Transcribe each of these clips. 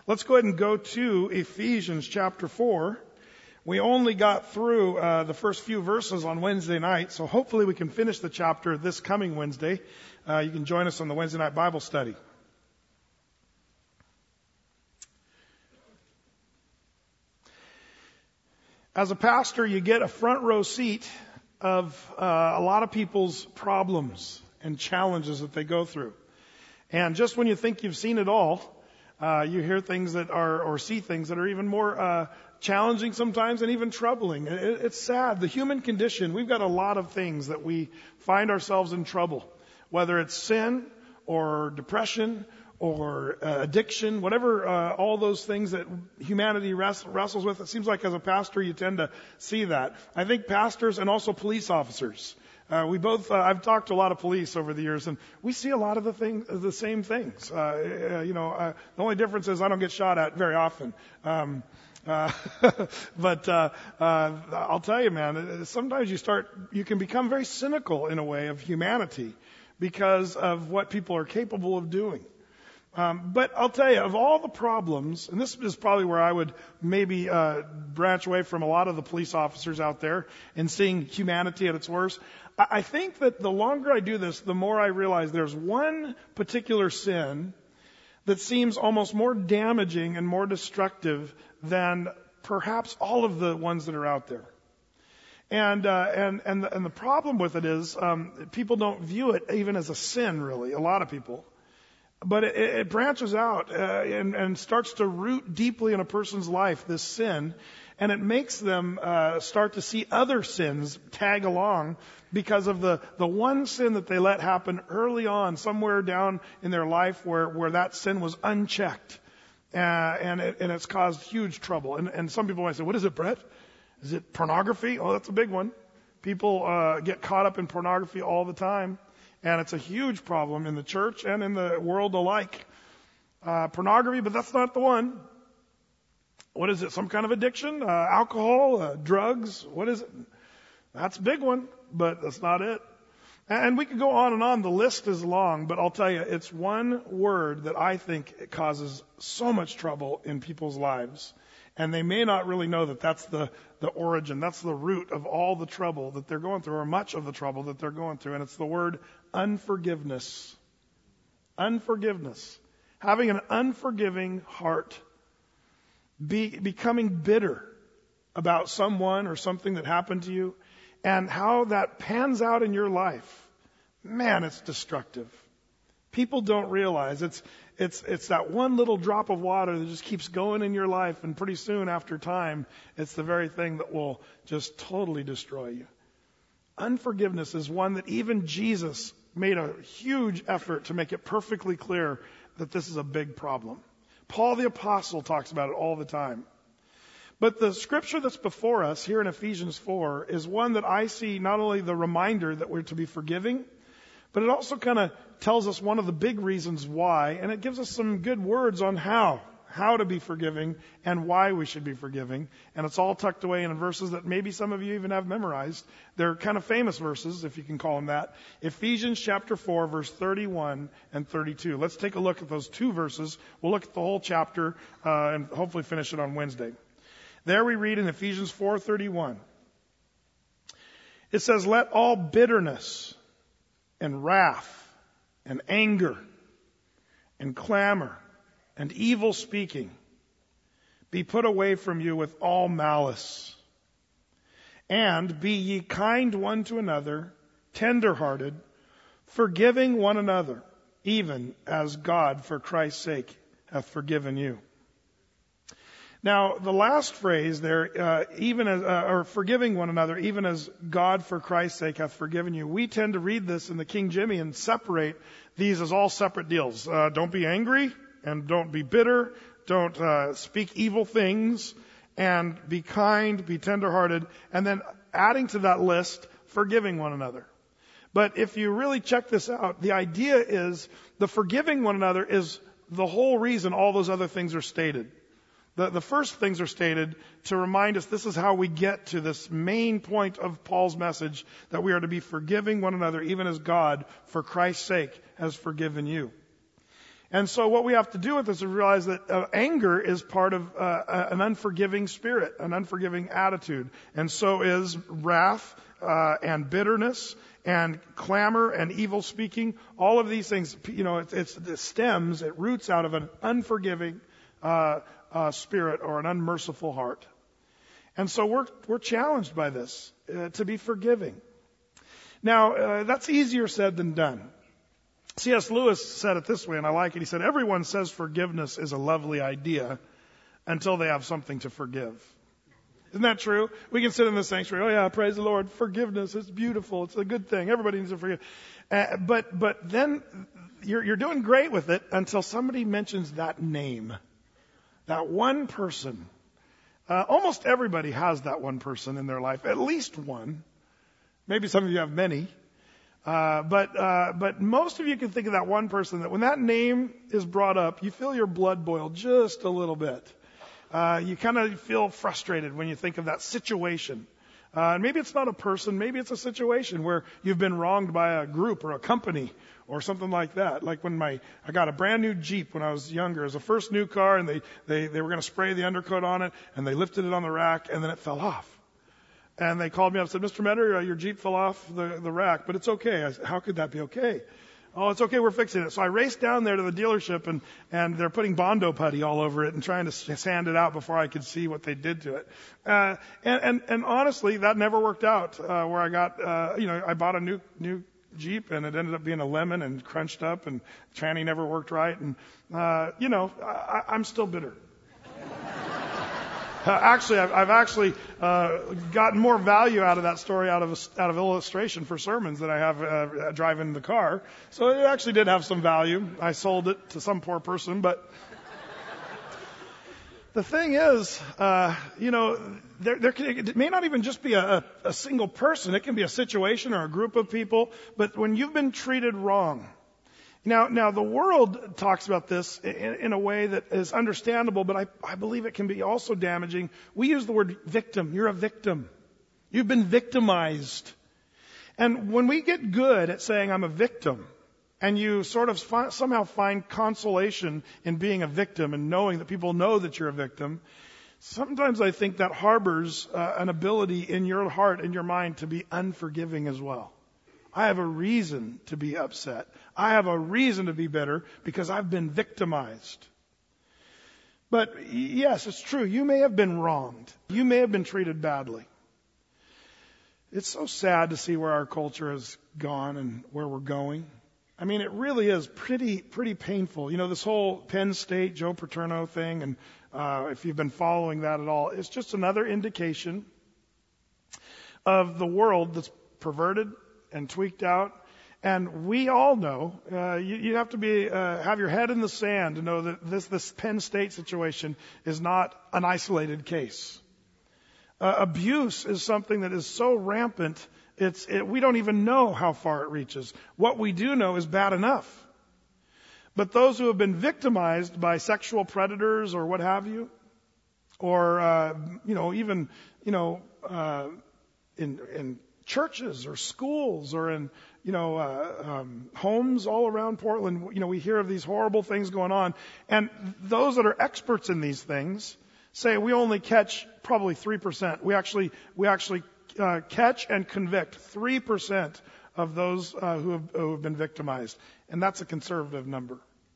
Let's go ahead and go to Ephesians chapter 4. We only got through the first few verses on Wednesday night, so hopefully we can finish the chapter this coming Wednesday. You can join us on the Wednesday night Bible study. As a pastor, you get a front row seat of a lot of people's problems and challenges that they go through. And just when you think you've seen it all, you hear things that are, or see things that are even more challenging sometimes and even troubling. It's sad. The human condition, we've got a lot of things that we find ourselves in trouble, whether it's sin or depression or addiction, whatever, all those things that humanity wrestles with. It seems like as a pastor you tend to see that. I think pastors and also police officers. I've talked to a lot of police over the years, and we see a lot of the same things. The only difference is I don't get shot at very often. But I'll tell you, man, sometimes you can become very cynical in a way of humanity because of what people are capable of doing. But I'll tell you, of all the problems, and this is probably where I would maybe branch away from a lot of the police officers out there and seeing humanity at its worst, I think that the longer I do this, the more I realize there's one particular sin that seems almost more damaging and more destructive than perhaps all of the ones that are out there. And the problem with it is people don't view it even as a sin, really, a lot of people. But it branches out and starts to root deeply in a person's life, this sin, and it makes them start to see other sins tag along because of the one sin that they let happen early on, somewhere down in their life where that sin was unchecked, and it's caused huge trouble. And some people might say, "What is it, Brett? Is it pornography?" Oh, that's a big one. People get caught up in pornography all the time. And it's a huge problem in the church and in the world alike. Pornography, but that's not the one. What is it? Some kind of addiction? Alcohol? Drugs? What is it? That's a big one, but that's not it. And we could go on and on. The list is long, but I'll tell you, it's one word that I think it causes so much trouble in people's lives. And they may not really know that that's the origin, that's the root of all the trouble that they're going through, or much of the trouble that they're going through. And it's the word unforgiveness. Unforgiveness. Having an unforgiving heart. Becoming bitter about someone or something that happened to you, and how that pans out in your life. Man, it's destructive. People don't realize it's that one little drop of water that just keeps going in your life, and pretty soon after time, it's the very thing that will just totally destroy you. Unforgiveness is one that even Jesus made a huge effort to make it perfectly clear that this is a big problem. Paul the Apostle talks about it all the time. But the scripture that's before us here in Ephesians 4 is one that I see not only the reminder that we're to be forgiving, but it also kind of tells us one of the big reasons why, and it gives us some good words on how to be forgiving and why we should be forgiving. And it's all tucked away in verses that maybe some of you even have memorized. They're kind of famous verses, if you can call them that. Ephesians chapter 4, verse 31 and 32. Let's take a look at those two verses. We'll look at the whole chapter and hopefully finish it on Wednesday. There we read in Ephesians 4:31. It says, "Let all bitterness and wrath and anger and clamor and evil speaking be put away from you with all malice. And be ye kind one to another, tender-hearted, forgiving one another, even as God for Christ's sake hath forgiven you." Now, the last phrase there, or forgiving one another, even as God for Christ's sake hath forgiven you. We tend to read this in the King Jimmy and separate these as all separate deals. Don't be angry and don't be bitter. Don't speak evil things, and be kind, be tenderhearted, and then adding to that list, forgiving one another. But if you really check this out, the idea is the forgiving one another is the whole reason all those other things are stated. The first things are stated to remind us this is how we get to this main point of Paul's message, that we are to be forgiving one another, even as God, for Christ's sake, has forgiven you. And so what we have to do with this is realize that anger is part of an unforgiving spirit, an unforgiving attitude. And so is wrath and bitterness and clamor and evil speaking. All of these things, it roots out of an unforgiving spirit or an unmerciful heart. And so we're challenged by this to be forgiving. Now, that's easier said than done. C.S. Lewis said it this way, and I like it. He said, everyone says forgiveness is a lovely idea until they have something to forgive. Isn't that true? We can sit in the sanctuary, oh yeah, praise the Lord, forgiveness, it's beautiful, it's a good thing, everybody needs to forgive. But then you're doing great with it until somebody mentions that name, that one person. Almost everybody has that one person in their life, at least one. Maybe some of you have many. But most of you can think of that one person that when that name is brought up, you feel your blood boil just a little bit. You kind of feel frustrated when you think of that situation. Maybe it's not a person, maybe it's a situation where you've been wronged by a group or a company or something like that. Like when I got a brand new Jeep when I was younger. It was the first new car, and they were going to spray the undercoat on it, and they lifted it on the rack, and then it fell off. And they called me up and said, Mr. Metter, your Jeep fell off the rack, but it's okay. I said, how could that be okay? Oh, it's okay, we're fixing it. So I raced down there to the dealership, and they're putting Bondo putty all over it and trying to sand it out before I could see what they did to it. And honestly, that never worked out, where I got, I bought a new Jeep, and it ended up being a lemon and crunched up, and tranny never worked right. And, I'm still bitter. Actually, I've actually gotten more value out of that story out of illustration for sermons than I have driving the car. So it actually did have some value. I sold it to some poor person, but the thing is, it may not even just be a single person. It can be a situation or a group of people. But when you've been treated wrong. Now the world talks about this in a way that is understandable, but I believe it can be also damaging. We use the word victim. You're a victim. You've been victimized. And when we get good at saying I'm a victim, and you sort of somehow find consolation in being a victim and knowing that people know that you're a victim, sometimes I think that harbors an ability in your heart and your mind to be unforgiving as well. I have a reason to be upset. I have a reason to be bitter because I've been victimized. But yes, it's true. You may have been wronged. You may have been treated badly. It's so sad to see where our culture has gone and where we're going. I mean, it really is pretty painful. This whole Penn State, Joe Paterno thing, and if you've been following that at all, it's just another indication of the world that's perverted and tweaked out. And we all know, you have to have your head in the sand to know that this Penn State situation is not an isolated case. Abuse is something that is so rampant, we don't even know how far it reaches. What we do know is bad enough. But those who have been victimized by sexual predators or what have you, or, even in churches or schools or in, homes all around Portland, we hear of these horrible things going on. And those that are experts in these things say we only catch probably 3%. We actually catch and convict 3% of those who have been victimized. And that's a conservative number.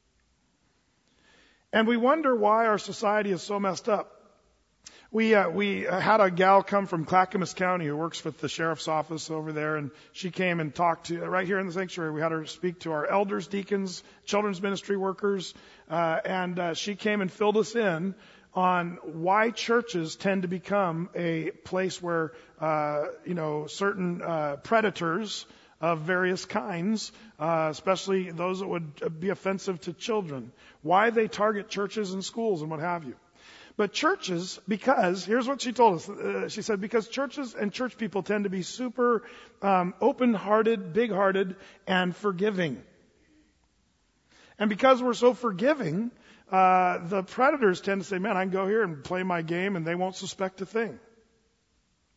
And we wonder why our society is so messed up. We had a gal come from Clackamas County who works with the sheriff's office over there, and she came and talked to, right here in the sanctuary, we had her speak to our elders, deacons, children's ministry workers, and she came and filled us in on why churches tend to become a place where, certain predators of various kinds, especially those that would be offensive to children, why they target churches and schools and what have you. But churches, because, here's what she told us. She said, because churches and church people tend to be super open-hearted, big-hearted, and forgiving. And because we're so forgiving, the predators tend to say, man, I can go here and play my game and they won't suspect a thing.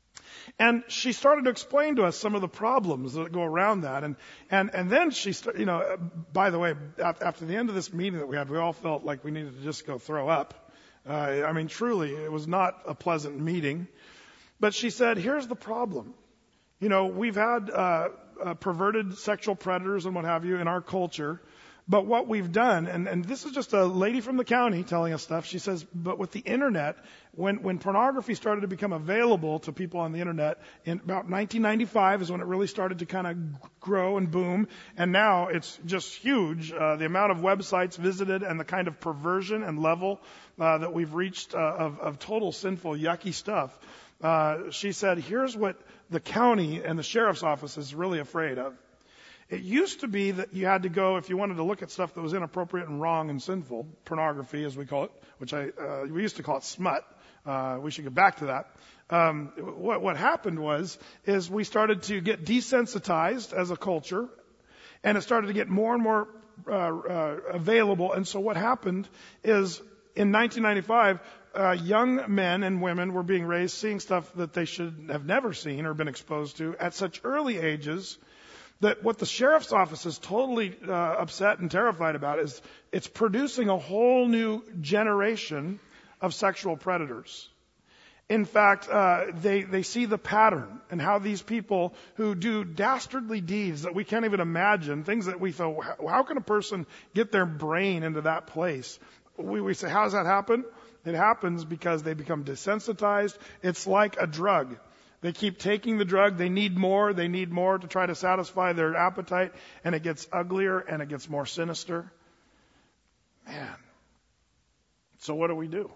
And she started to explain to us some of the problems that go around that. And then by the way, after the end of this meeting that we had, we all felt like we needed to just go throw up. Truly, it was not a pleasant meeting. But she said, here's the problem. We've had perverted sexual predators and what have you in our culture. But what we've done, and this is just a lady from the county telling us stuff, she says, but with the internet, when pornography started to become available to people on the internet, in about 1995 is when it really started to kind of grow and boom, and now it's just huge, the amount of websites visited and the kind of perversion and level that we've reached of total sinful, yucky stuff. She said, here's what the county and the sheriff's office is really afraid of. It used to be that you had to go, if you wanted to look at stuff that was inappropriate and wrong and sinful, pornography as we call it, which we used to call it smut. We should get back to that. What happened is we started to get desensitized as a culture, and it started to get more and more available. And so what happened is in 1995, young men and women were being raised seeing stuff that they should have never seen or been exposed to at such early ages that what the sheriff's office is totally upset and terrified about is it's producing a whole new generation of sexual predators. In fact, they see the pattern and how these people who do dastardly deeds that we can't even imagine, things that we thought, how can a person get their brain into that place? We say, how does that happen? It happens because they become desensitized. It's like a drug. They keep taking the drug. They need more to try to satisfy their appetite, and it gets uglier and it gets more sinister. Man. So what do? You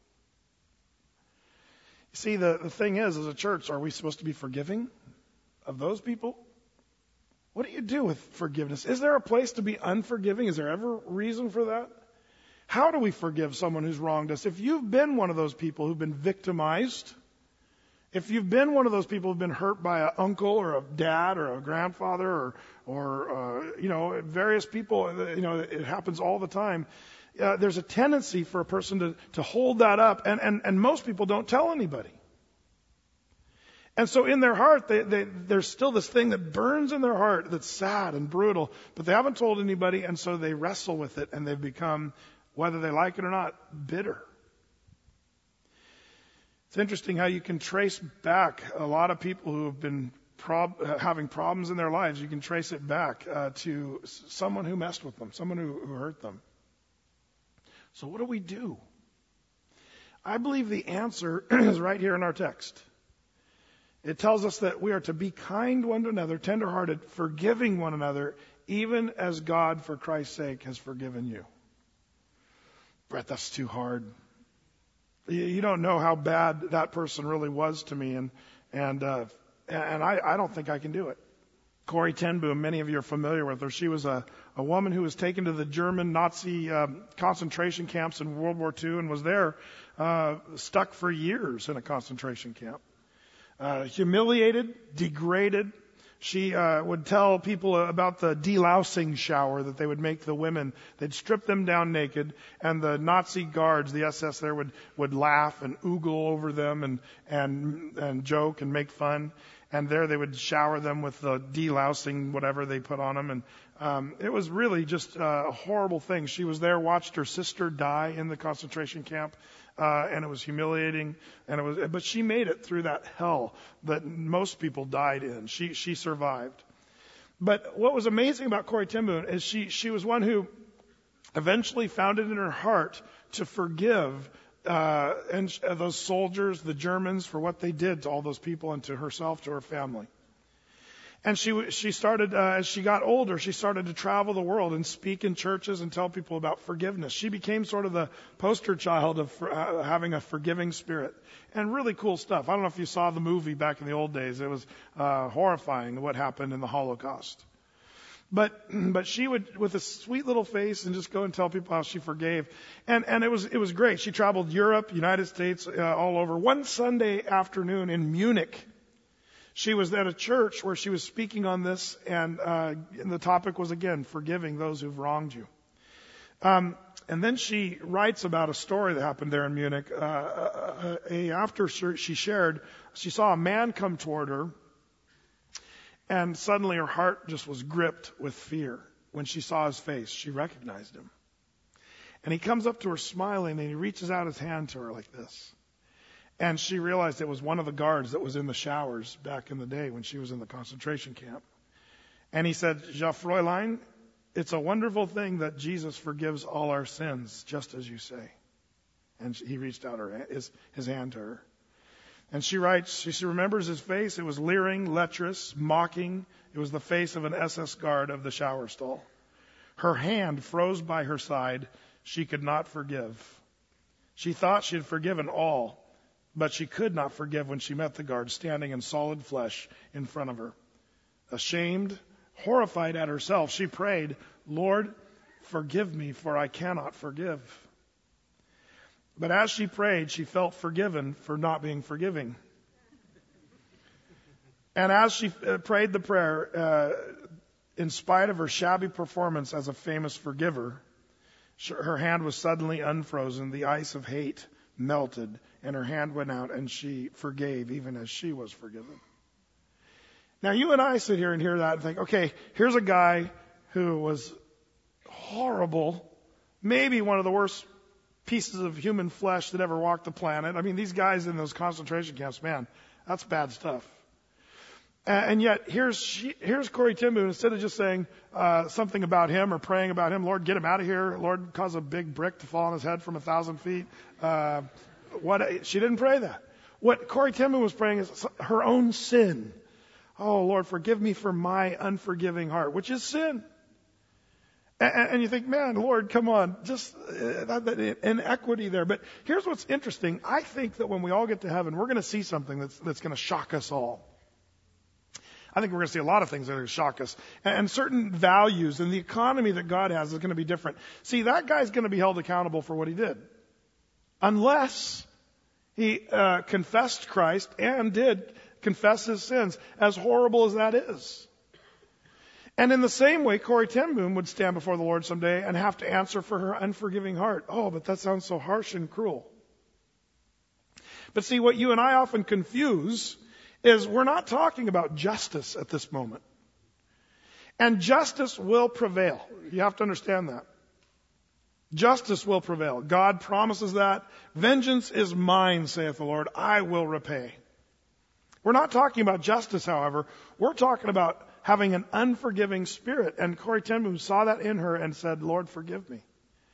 see, the thing is, as a church, are we supposed to be forgiving of those people? What do you do with forgiveness? Is there a place to be unforgiving? Is there ever reason for that? How do we forgive someone who's wronged us? If you've been one of those people who've been victimized, if you've been one of those people who've been hurt by an uncle or a dad or a grandfather or various people, it happens all the time. There's a tendency for a person to hold that up, and most people don't tell anybody. And so in their heart, there's still this thing that burns in their heart that's sad and brutal, but they haven't told anybody, and so they wrestle with it, and they've become, whether they like it or not, bitter. It's interesting how you can trace back a lot of people who have been having problems in their lives. You can trace it back to someone who messed with them, someone who hurt them. So what do? I believe the answer is right here in our text. It tells us that we are to be kind one to another, tenderhearted, forgiving one another, even as God, for Christ's sake, has forgiven you. Brett, that's too hard. You don't know how bad that person really was to me, and I don't think I can do it. Corrie ten Boom, many of you are familiar with her. She was a woman who was taken to the German Nazi concentration camps in World War II and was there stuck for years in a concentration camp. Humiliated, degraded. She would tell people about the delousing shower that they would make the women. They'd strip them down naked, and the Nazi guards, the SS there, would laugh and oogle over them and joke and make fun. And there they would shower them with the delousing, whatever they put on them. And it was really just a horrible thing. She was there, watched her sister die in the concentration camp. And it was humiliating, but she made it through that hell that most people died in. She survived. But what was amazing about Corrie ten Boom is she was one who eventually found it in her heart to forgive those soldiers, the Germans, for what they did to all those people and to herself, to her family. And she started, as she got older, she started to travel the world and speak in churches and tell people about forgiveness. She became sort of the poster child of having a forgiving spirit. And really cool stuff. I don't know if you saw the movie back in the old days. It was horrifying what happened in the Holocaust. But she would, with a sweet little face, and just go and tell people how she forgave. And it was great. She traveled Europe, United States, all over. One Sunday afternoon in Munich, she was at a church where she was speaking on this, and the topic was, again, forgiving those who've wronged you. And then she writes about a story that happened there in Munich. After she shared, she saw a man come toward her, and suddenly her heart just was gripped with fear. When she saw his face, she recognized him. And he comes up to her smiling, and he reaches out his hand to her like this. And she realized it was one of the guards that was in the showers back in the day when she was in the concentration camp. And he said, "Ja, Fräulein, it's a wonderful thing that Jesus forgives all our sins, just as you say." And he reached out his hand to her. And she writes, she remembers his face. It was leering, lecherous, mocking. It was the face of an SS guard of the shower stall. Her hand froze by her side. She could not forgive. She thought she had forgiven all, but she could not forgive when she met the guard standing in solid flesh in front of her. Ashamed, horrified at herself, she prayed, "Lord, forgive me, for I cannot forgive." But as she prayed, she felt forgiven for not being forgiving. And as she prayed the prayer, in spite of her shabby performance as a famous forgiver, her hand was suddenly unfrozen. The ice of hate melted, and her hand went out, and she forgave even as she was forgiven. Now, you and I sit here and hear that and think, okay, here's a guy who was horrible, maybe one of the worst pieces of human flesh that ever walked the planet. I mean, these guys in those concentration camps, man, that's bad stuff. And yet, here's Corrie ten Boom. Instead of just saying something about him or praying about him, "Lord, get him out of here. Lord, cause a big brick to fall on his head from 1,000 feet." She didn't pray that. What Corrie ten Boom was praying is her own sin. "Oh, Lord, forgive me for my unforgiving heart," which is sin. And you think, man, Lord, come on, just that inequity there. But here's what's interesting. I think that when we all get to heaven, we're going to see something that's going to shock us all. I think we're going to see a lot of things that are going to shock us. And certain values and the economy that God has is going to be different. See, that guy's going to be held accountable for what he did. Unless he confessed Christ and did confess his sins, as horrible as that is. And in the same way, Corrie ten Boom would stand before the Lord someday and have to answer for her unforgiving heart. Oh, but that sounds so harsh and cruel. But see, what you and I often confuse is we're not talking about justice at this moment. And justice will prevail. You have to understand that. Justice will prevail. God promises that. "Vengeance is mine, saith the Lord. I will repay." We're not talking about justice, however. We're talking about having an unforgiving spirit. And Corrie ten Boom saw that in her and said, "Lord, forgive me."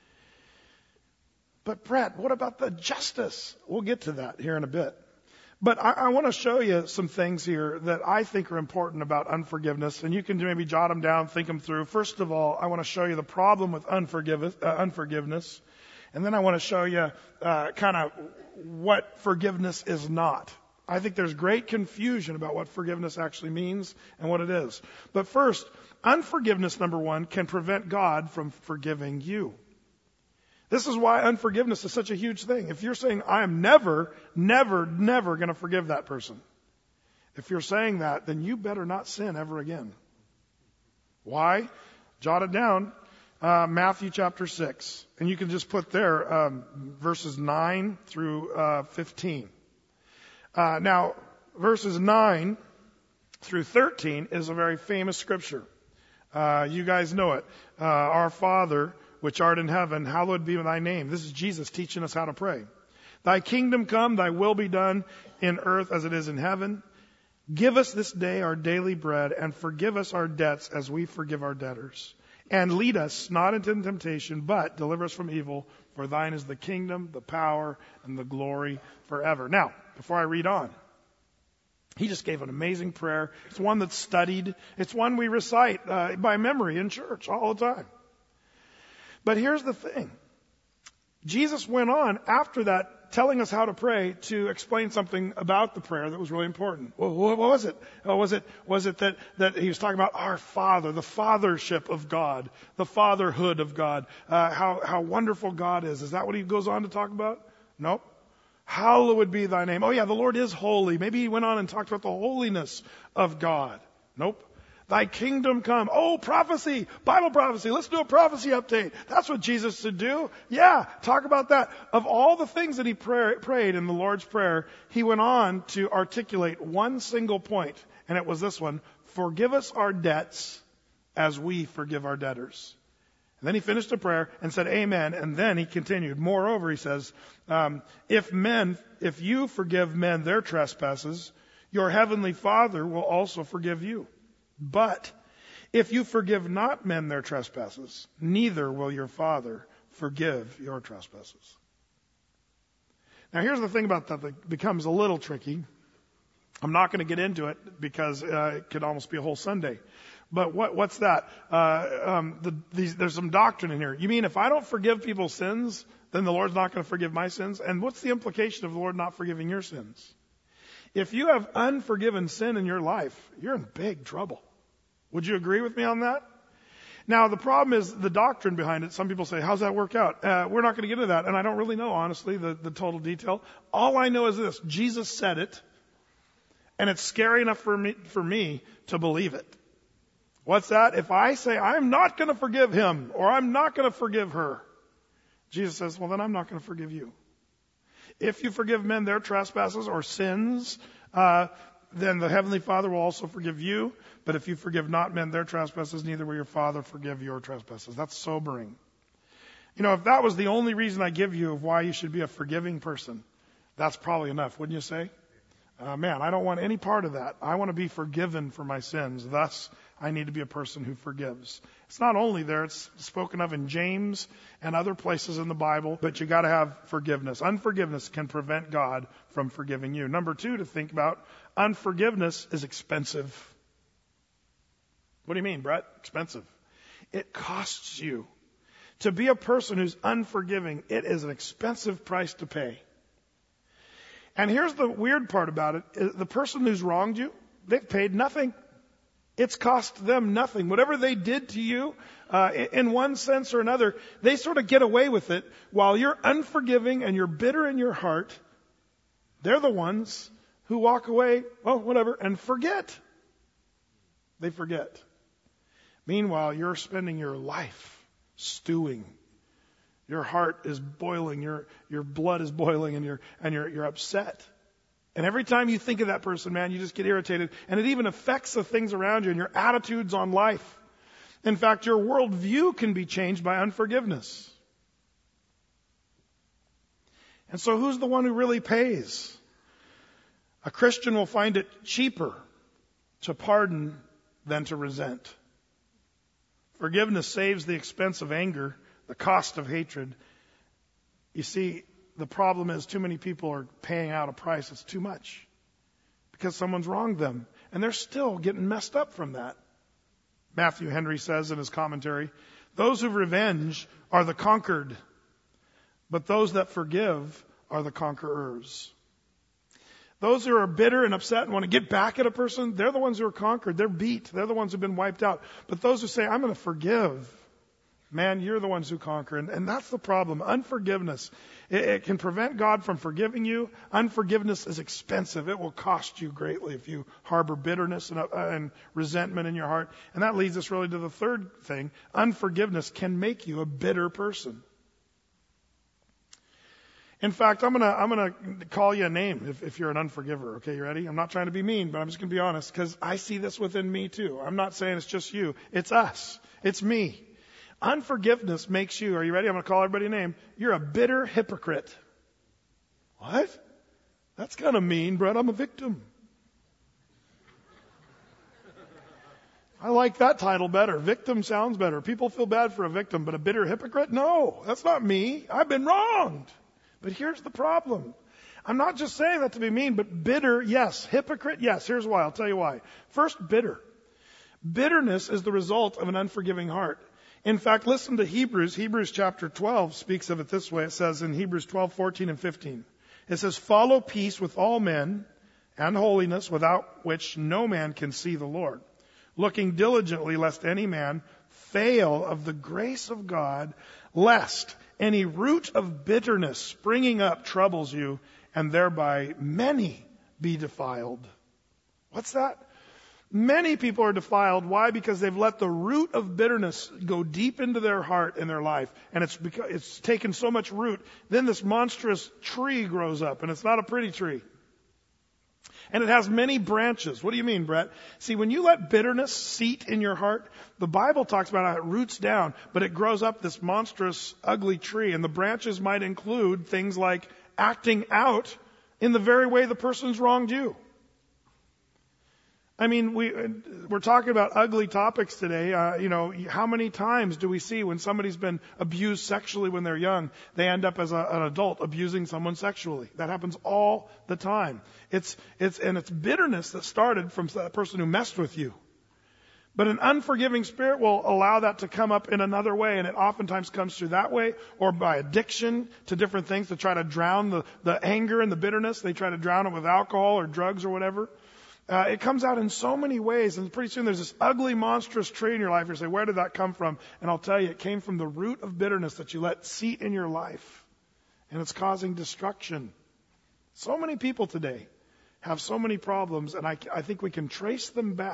But Brett, what about the justice? We'll get to that here in a bit. But I want to show you some things here that I think are important about unforgiveness, and you can maybe jot them down, think them through. First of all, I want to show you the problem with unforgiveness, and then I want to show you kind of what forgiveness is not. I think there's great confusion about what forgiveness actually means and what it is. But first, unforgiveness, number one, can prevent God from forgiving you. This is why unforgiveness is such a huge thing. If you're saying, "I am never going to forgive that person," if you're saying that, then you better not sin ever again. Why? Jot it down. Matthew chapter 6. And you can just put there verses 9 through 15. Now, verses 9 through 13 is a very famous scripture. You guys know it. Our Father, which art in heaven, hallowed be thy name. This is Jesus teaching us how to pray. Thy kingdom come, thy will be done in earth as it is in heaven. Give us this day our daily bread, and forgive us our debts as we forgive our debtors. And lead us not into temptation, but deliver us from evil. For thine is the kingdom, the power, and the glory forever. Now, before I read on, he just gave an amazing prayer. It's one that's studied. It's one we recite by memory in church all the time. But here's the thing. Jesus went on after that, telling us how to pray, to explain something about the prayer that was really important. Well, what was it? Was it that he was talking about our Father, the fathership of God, the fatherhood of God, how wonderful God is? Is that what he goes on to talk about? Nope. Hallowed be thy name. Oh yeah, the Lord is holy. Maybe he went on and talked about the holiness of God. Nope. Thy kingdom come. Oh, prophecy, Bible prophecy. Let's do a prophecy update. That's what Jesus should do. Yeah, talk about that. Of all the things that he prayed in the Lord's Prayer, he went on to articulate one single point, and it was this one: forgive us our debts as we forgive our debtors. And then he finished the prayer and said, Amen. And then he continued. Moreover, he says, if you forgive men their trespasses, your heavenly Father will also forgive you. But if you forgive not men their trespasses, neither will your Father forgive your trespasses. Now here's the thing about that becomes a little tricky. I'm not going to get into it because it could almost be a whole Sunday. But what's that? There's some doctrine in here. You mean if I don't forgive people's sins, then the Lord's not going to forgive my sins? And what's the implication of the Lord not forgiving your sins? If you have unforgiven sin in your life, you're in big trouble. Would you agree with me on that? Now, the problem is the doctrine behind it. Some people say, how's that work out? We're not going to get into that. And I don't really know, honestly, the total detail. All I know is this: Jesus said it, and it's scary enough for me to believe it. What's that? If I say, I'm not going to forgive him, or I'm not going to forgive her, Jesus says, well, then I'm not going to forgive you. If you forgive men their trespasses or sins, then the Heavenly Father will also forgive you. But if you forgive not men their trespasses, neither will your Father forgive your trespasses. That's sobering. You know, if that was the only reason I give you of why you should be a forgiving person, that's probably enough, wouldn't you say? Man, I don't want any part of that. I want to be forgiven for my sins. Thus, I need to be a person who forgives. It's not only there, it's spoken of in James and other places in the Bible, but you got to have forgiveness. Unforgiveness can prevent God from forgiving you. Number 2 to think about, unforgiveness is expensive. What do you mean, Brett? Expensive. It costs you. To be a person who's unforgiving, it is an expensive price to pay. And here's the weird part about it. The person who's wronged you, they've paid nothing. It's cost them nothing. Whatever they did to you, in one sense or another, they sort of get away with it. While you're unforgiving and you're bitter in your heart, they're the ones who walk away, well, whatever, and forget. They forget. Meanwhile, you're spending your life stewing. Your heart is boiling, your blood is boiling, and you're upset. And every time you think of that person, man, you just get irritated. And it even affects the things around you and your attitudes on life. In fact, your worldview can be changed by unforgiveness. And so who's the one who really pays? A Christian will find it cheaper to pardon than to resent. Forgiveness saves the expense of anger, the cost of hatred. You see, the problem is too many people are paying out a price that's too much because someone's wronged them, and they're still getting messed up from that. Matthew Henry says in his commentary, those who revenge are the conquered, but those that forgive are the conquerors. Those who are bitter and upset and want to get back at a person, they're the ones who are conquered. They're beat. They're the ones who've been wiped out. But those who say, I'm going to forgive, man, you're the ones who conquer. And that's the problem. Unforgiveness. It can prevent God from forgiving you. Unforgiveness is expensive. It will cost you greatly if you harbor bitterness and resentment in your heart. And that leads us really to the third thing. Unforgiveness can make you a bitter person. In fact, I'm gonna call you a name if you're an unforgiver. Okay, you ready? I'm not trying to be mean, but I'm just gonna be honest because I see this within me too. I'm not saying it's just you. It's us. It's me. Unforgiveness makes you, are you ready? I'm going to call everybody a name. You're a bitter hypocrite. What? That's kind of mean, Brett. I'm a victim. I like that title better. Victim sounds better. People feel bad for a victim, but a bitter hypocrite? No, that's not me. I've been wronged. But here's the problem. I'm not just saying that to be mean, but bitter, yes. Hypocrite, yes. Here's why. I'll tell you why. First, bitter. Bitterness is the result of an unforgiving heart. In fact, listen to Hebrews. Hebrews chapter 12 speaks of it this way. It says in Hebrews 12:14 and 15. It says, follow peace with all men and holiness, without which no man can see the Lord. Looking diligently lest any man fail of the grace of God, lest any root of bitterness springing up troubles you, and thereby many be defiled. What's that? Many people are defiled. Why? Because they've let the root of bitterness go deep into their heart and their life. And it's taken so much root. Then this monstrous tree grows up, and it's not a pretty tree. And it has many branches. What do you mean, Brett? See, when you let bitterness seat in your heart, the Bible talks about how it roots down, but it grows up this monstrous, ugly tree. And the branches might include things like acting out in the very way the person's wronged you. I mean, we're talking about ugly topics today. How many times do we see when somebody's been abused sexually when they're young, they end up as an adult abusing someone sexually? That happens all the time. It's bitterness that started from that person who messed with you. But an unforgiving spirit will allow that to come up in another way, and it oftentimes comes through that way, or by addiction to different things to try to drown the anger and the bitterness. They try to drown it with alcohol or drugs or whatever. It comes out in so many ways, and pretty soon there's this ugly, monstrous tree in your life. You say, where did that come from? And I'll tell you, it came from the root of bitterness that you let seat in your life, and it's causing destruction. So many people today have so many problems, and I think we can trace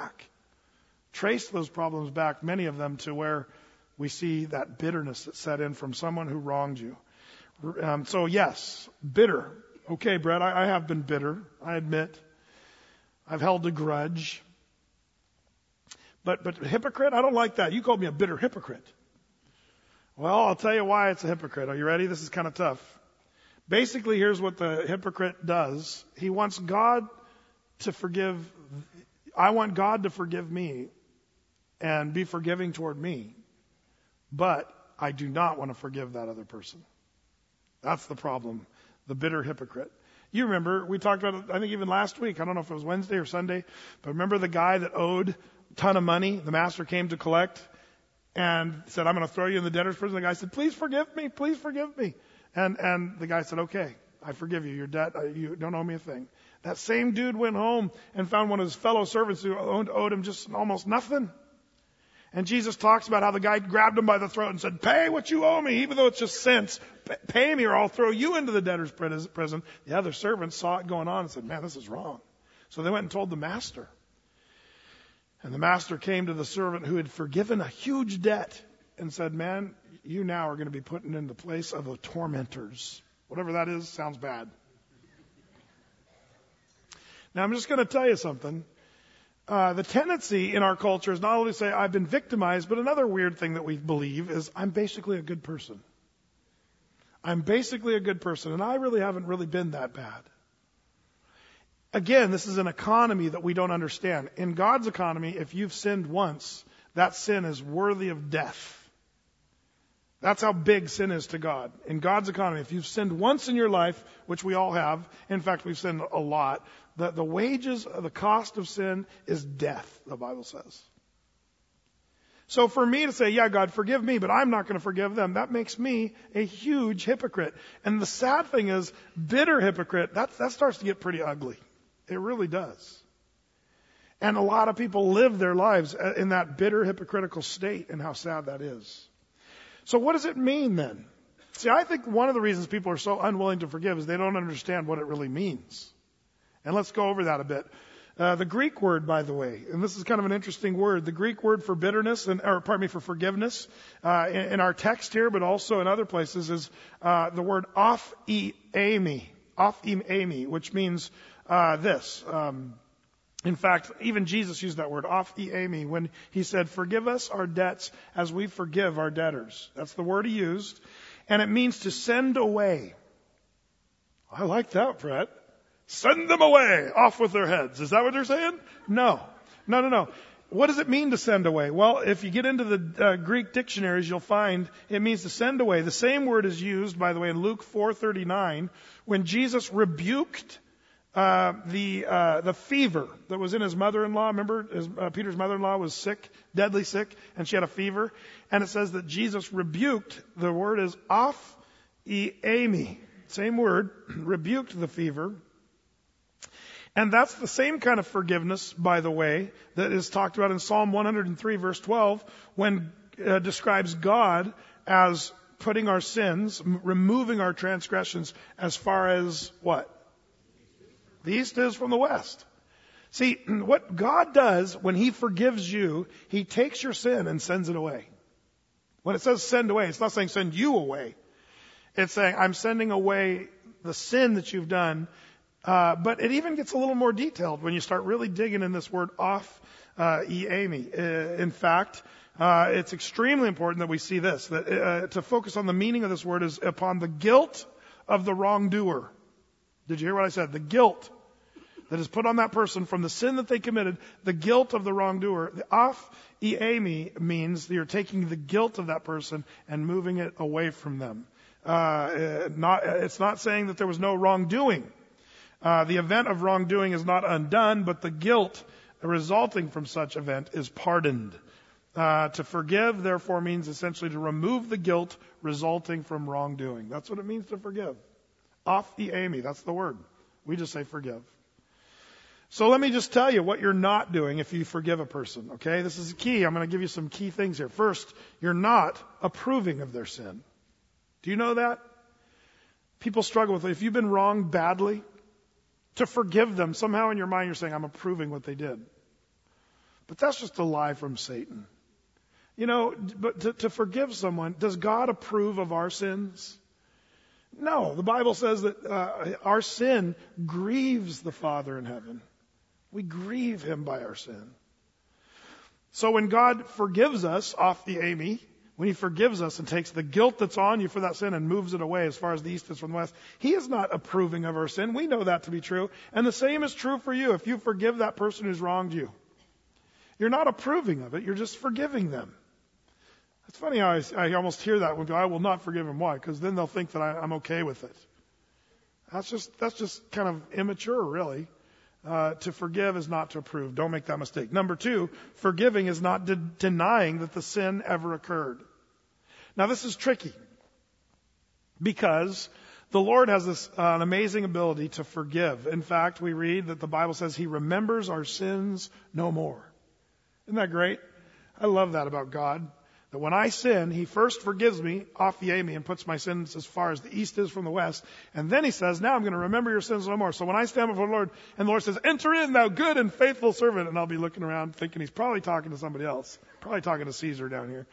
those problems back, many of them, to where we see that bitterness that set in from someone who wronged you. So yes, bitter. Okay, Brett, I have been bitter, I admit. I've held a grudge. But hypocrite, I don't like that. You called me a bitter hypocrite. Well, I'll tell you why it's a hypocrite. Are you ready? This is kind of tough. Basically, here's what the hypocrite does. He wants God to forgive. I want God to forgive me and be forgiving toward me. But I do not want to forgive that other person. That's the problem. The bitter hypocrite. You remember, we talked about it, I think even last week. I don't know if it was Wednesday or Sunday. But remember the guy that owed a ton of money? The master came to collect and said, I'm going to throw you in the debtor's prison. The guy said, please forgive me. Please forgive me. And the guy said, okay, I forgive you. Your debt, you don't owe me a thing. That same dude went home and found one of his fellow servants who owed him just almost nothing. And Jesus talks about how the guy grabbed him by the throat and said, pay what you owe me, even though it's just cents. Pay me or I'll throw you into the debtor's prison. The other servants saw it going on and said, man, this is wrong. So they went and told the master. And the master came to the servant who had forgiven a huge debt and said, man, you now are going to be put in the place of the tormentors. Whatever that is, sounds bad. Now, I'm just going to tell you something. The tendency in our culture is not only to say, I've been victimized, but another weird thing that we believe is, I'm basically a good person. I'm basically a good person, and I really haven't really been that bad. Again, this is an economy that we don't understand. In God's economy, if you've sinned once, that sin is worthy of death. That's how big sin is to God. In God's economy, if you've sinned once in your life, which we all have, in fact, we've sinned a lot, the wages, the cost of sin is death, the Bible says. So for me to say, yeah, God, forgive me, but I'm not going to forgive them, that makes me a huge hypocrite. And the sad thing is, bitter hypocrite, that starts to get pretty ugly. It really does. And a lot of people live their lives in that bitter, hypocritical state, and how sad that is. So what does it mean then? See, I think one of the reasons people are so unwilling to forgive is they don't understand what it really means. And let's go over that a bit. The Greek word, by the way, and this is kind of an interesting word, the Greek word for bitterness, for forgiveness, in our text here, but also in other places, is the word aphiemi, which means this. In fact, even Jesus used that word, aphiemi, when he said, forgive us our debts as we forgive our debtors. That's the word he used. And it means to send away. I like that, Brett. Send them away, off with their heads. Is that what they're saying? No. What does it mean to send away? Well, if you get into the Greek dictionaries, you'll find it means to send away. The same word is used, by the way, in Luke 4:39, when Jesus rebuked the fever that was in his mother-in-law. Remember, Peter's mother-in-law was sick, deadly sick, and she had a fever. And it says that Jesus rebuked, the word is aphiemi, same word, rebuked the fever. And that's the same kind of forgiveness, by the way, that is talked about in Psalm 103, verse 12, when it describes God as putting our sins, removing our transgressions as far as what? The east is from the west. See, what God does when He forgives you, He takes your sin and sends it away. When it says send away, it's not saying send you away. It's saying I'm sending away the sin that you've done. But it even gets a little more detailed when you start really digging in this word off Amy. In fact, it's extremely important that we see this, that to focus on the meaning of this word is upon the guilt of the wrongdoer. Did you hear what I said? The guilt that is put on that person from the sin that they committed, the guilt of the wrongdoer. The off Amy means that you're taking the guilt of that person and moving it away from them. It's not saying that there was no wrongdoing. The event of wrongdoing is not undone, but the guilt resulting from such event is pardoned. To forgive, therefore, means essentially to remove the guilt resulting from wrongdoing. That's what it means to forgive. Off Amy, that's the word. We just say forgive. So let me just tell you what you're not doing if you forgive a person, okay? This is key. I'm going to give you some key things here. First, you're not approving of their sin. Do you know that? People struggle with it. If you've been wronged badly, to forgive them, somehow in your mind you're saying, I'm approving what they did. But that's just a lie from Satan. You know, but to forgive someone, does God approve of our sins? No. The Bible says that our sin grieves the Father in heaven. We grieve Him by our sin. So when God forgives us off Amy, when He forgives us and takes the guilt that's on you for that sin and moves it away as far as the east is from the west, He is not approving of our sin. We know that to be true. And the same is true for you if you forgive that person who's wronged you. You're not approving of it. You're just forgiving them. It's funny how I almost hear that when people, I will not forgive him. Why? Because then they'll think that I'm okay with it. That's just kind of immature, really. To forgive is not to approve. Don't make that mistake. Number 2, forgiving is not denying that the sin ever occurred. Now this is tricky because the Lord has this an amazing ability to forgive. In fact, we read that the Bible says He remembers our sins no more. Isn't that great? I love that about God. That when I sin, He first forgives me off Amy and puts my sins as far as the east is from the west. And then He says, now I'm going to remember your sins no more. So when I stand before the Lord and the Lord says, enter in, thou good and faithful servant. And I'll be looking around thinking He's probably talking to somebody else. Probably talking to Caesar down here.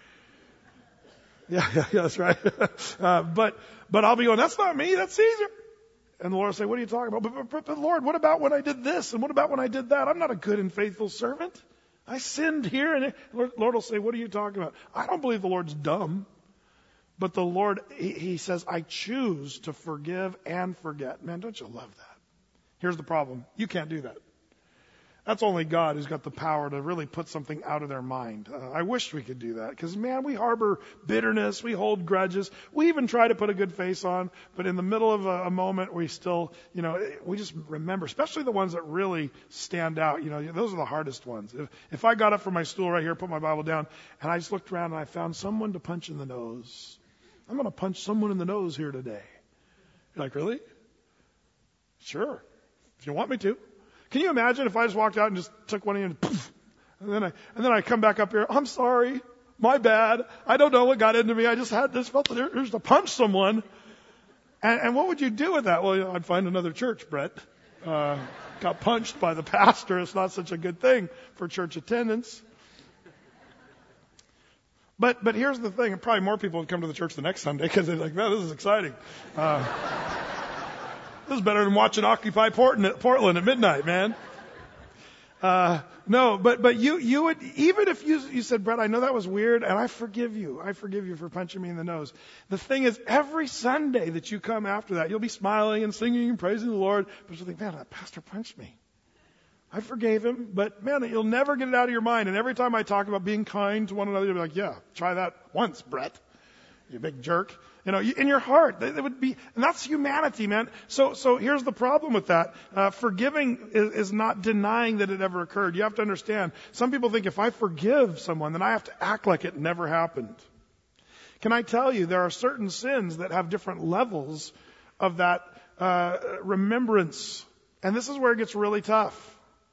Yeah, that's right. But I'll be going, that's not me, that's Caesar. And the Lord will say, what are you talking about? But Lord, what about when I did this? And what about when I did that? I'm not a good and faithful servant. I sinned here. And the Lord will say, what are you talking about? I don't believe the Lord's dumb. But the Lord, He says, I choose to forgive and forget. Man, don't you love that? Here's the problem. You can't do that. That's only God who's got the power to really put something out of their mind. I wish we could do that because, man, we harbor bitterness. We hold grudges. We even try to put a good face on. But in the middle of a moment, we still, we just remember, especially the ones that really stand out. Those are the hardest ones. If I got up from my stool right here, put my Bible down, and I just looked around and I found someone to punch in the nose, I'm going to punch someone in the nose here today. You're like, really? Sure. If you want me to. Can you imagine if I just walked out and just took one in and then I come back up here, I'm sorry, my bad, I don't know what got into me, I just felt the urge to punch someone. And what would you do with that? Well, I'd find another church, Brett. Got punched by the pastor, it's not such a good thing for church attendance. But here's the thing, and probably more people would come to the church the next Sunday because they're like, man, this is exciting. This is better than watching Occupy Portland at midnight, man. No, but you would, even if you said, Brett, I know that was weird, and I forgive you. I forgive you for punching me in the nose. The thing is, every Sunday that you come after that, you'll be smiling and singing and praising the Lord, but you'll think, man, that pastor punched me. I forgave him, but man, you'll never get it out of your mind. And every time I talk about being kind to one another, you'll be like, yeah, try that once, Brett. You big jerk. In your heart, it would be, and that's humanity, man. So here's the problem with that. Forgiving is not denying that it ever occurred. You have to understand, some people think if I forgive someone, then I have to act like it never happened. Can I tell you, there are certain sins that have different levels of that remembrance. And this is where it gets really tough.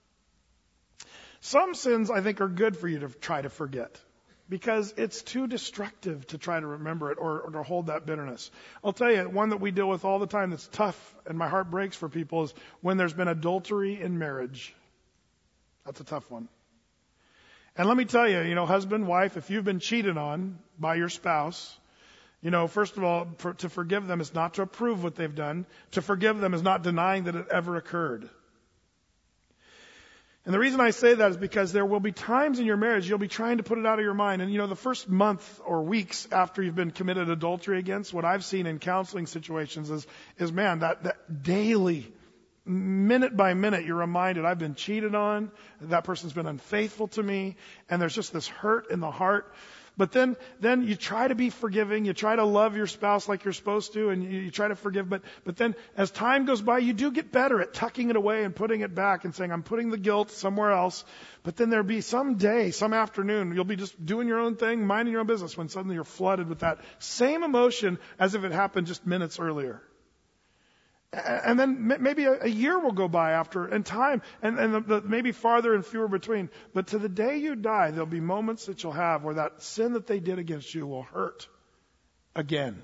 Some sins, I think, are good for you to try to forget. Because it's too destructive to try to remember it or to hold that bitterness. I'll tell you, one that we deal with all the time that's tough and my heart breaks for people is when there's been adultery in marriage. That's a tough one. And let me tell you, husband, wife, if you've been cheated on by your spouse, first of all, to forgive them is not to approve what they've done. To forgive them is not denying that it ever occurred. And the reason I say that is because there will be times in your marriage you'll be trying to put it out of your mind. And the first month or weeks after you've been committed adultery against, what I've seen in counseling situations is man, that daily, minute by minute, you're reminded, I've been cheated on, that person's been unfaithful to me, and there's just this hurt in the heart. But then you try to be forgiving, you try to love your spouse like you're supposed to, and you try to forgive, but then as time goes by, you do get better at tucking it away and putting it back and saying, I'm putting the guilt somewhere else. But then there'll be some day, some afternoon, you'll be just doing your own thing, minding your own business, when suddenly you're flooded with that same emotion as if it happened just minutes earlier. And then maybe a year will go by after, and time, and maybe farther and fewer between. But to the day you die, there'll be moments that you'll have where that sin that they did against you will hurt again.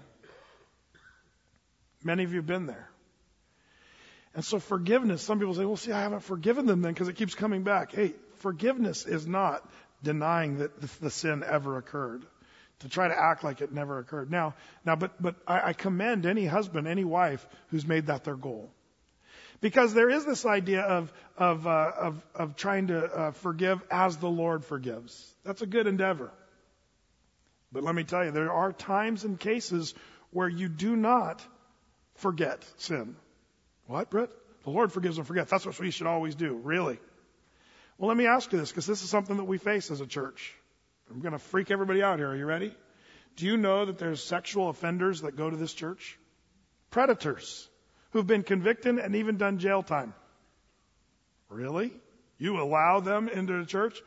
Many of you have been there. And so forgiveness, some people say, well, see, I haven't forgiven them then because it keeps coming back. Hey, forgiveness is not denying that the sin ever occurred. To try to act like it never occurred. Now, but I commend any husband, any wife who's made that their goal, because there is this idea of trying to forgive as the Lord forgives. That's a good endeavor. But let me tell you, there are times and cases where you do not forget sin. What, Brett? The Lord forgives and forgets. That's what we should always do. Really? Well, let me ask you this, because this is something that we face as a church. I'm going to freak everybody out here. Are you ready? Do you know that there's sexual offenders that go to this church? Predators who've been convicted and even done jail time. Really? You allow them into the church?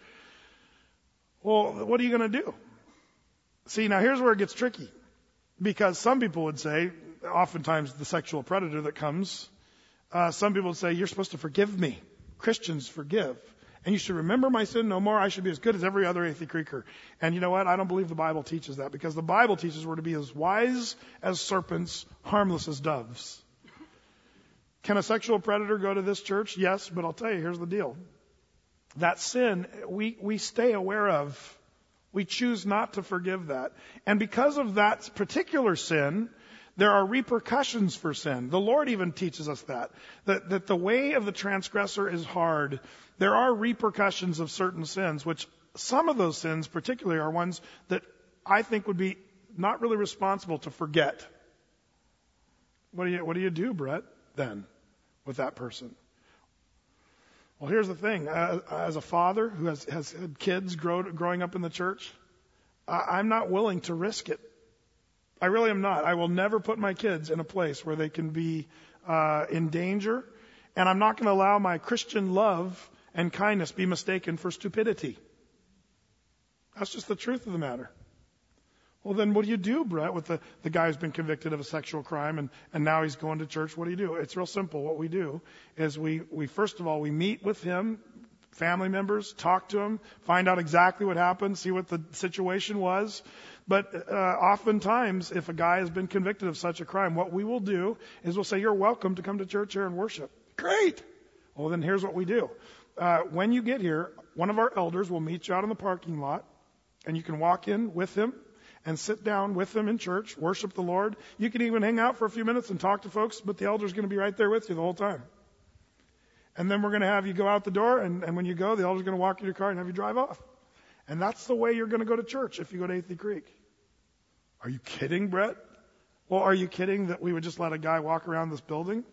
Well, what are you going to do? See, now here's where it gets tricky. Because some people would say, oftentimes the sexual predator that comes, some people would say, you're supposed to forgive me. Christians forgive. And you should remember my sin no more. I should be as good as every other Athey Creeker. And you know what? I don't believe the Bible teaches that, because the Bible teaches we're to be as wise as serpents, harmless as doves. Can a sexual predator go to this church? Yes, but I'll tell you, here's the deal. That sin, we stay aware of. We choose not to forgive that. And because of that particular sin, there are repercussions for sin. The Lord even teaches us that the way of the transgressor is hard. There are repercussions of certain sins, which some of those sins particularly are ones that I think would be not really responsible to forget. What do you do, Brett, then, with that person? Well, here's the thing. As a father who has had kids growing up in the church, I'm not willing to risk it. I really am not. I will never put my kids in a place where they can be in danger, and I'm not going to allow my Christian love and kindness be mistaken for stupidity. That's just the truth of the matter. Well, then what do you do, Brett, with the guy who's been convicted of a sexual crime and now he's going to church? What do you do? It's real simple. What we do is we first of all, we meet with him, family members, talk to him, find out exactly what happened, see what the situation was. But oftentimes, if a guy has been convicted of such a crime, what we will do is we'll say, you're welcome to come to church here and worship. Great! Well, then here's what we do. When you get here, one of our elders will meet you out in the parking lot, and you can walk in with him and sit down with him in church, worship the Lord. You can even hang out for a few minutes and talk to folks, but the elder's going to be right there with you the whole time. And then we're going to have you go out the door, and when you go, the elder's going to walk in your car and have you drive off. And that's the way you're going to go to church if you go to Athey Creek. Are you kidding, Brett? Well, are you kidding that we would just let a guy walk around this building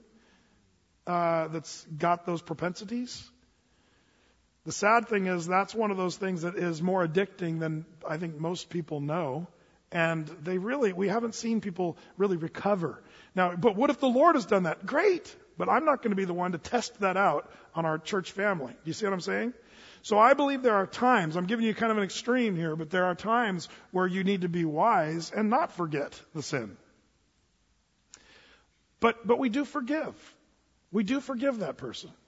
that's got those propensities? The sad thing is that's one of those things that is more addicting than I think most people know. And we haven't seen people really recover. Now, but what if the Lord has done that? Great. But I'm not going to be the one to test that out on our church family. Do you see what I'm saying? So I believe there are times, I'm giving you kind of an extreme here, but there are times where you need to be wise and not forget the sin. But we do forgive. We do forgive that person.